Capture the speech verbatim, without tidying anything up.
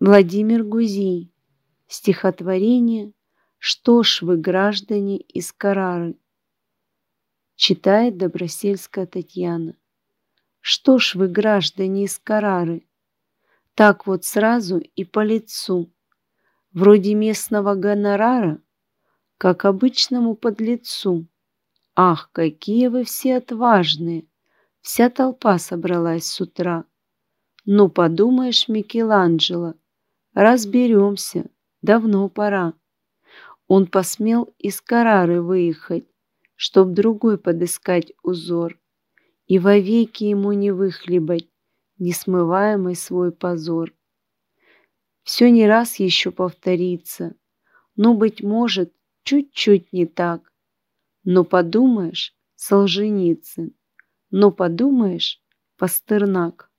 Владимир Гузий. Стихотворение «Что ж вы, граждане из Карары?» Читает Добросельская Татьяна. Что ж вы, граждане из Карары? Так вот сразу и по лицу, вроде местного гонорара, как обычному подлецу. Ах, какие вы все отважные! Вся толпа собралась с утра. Ну, подумаешь, Микеланджело, разберемся, давно пора. Он посмел из Карары выехать, чтоб другой подыскать узор, и вовеки ему не выхлебать несмываемый свой позор. Все не раз еще повторится, ну, быть может, чуть-чуть не так. Но подумаешь, Солженицын, но подумаешь, Пастернак.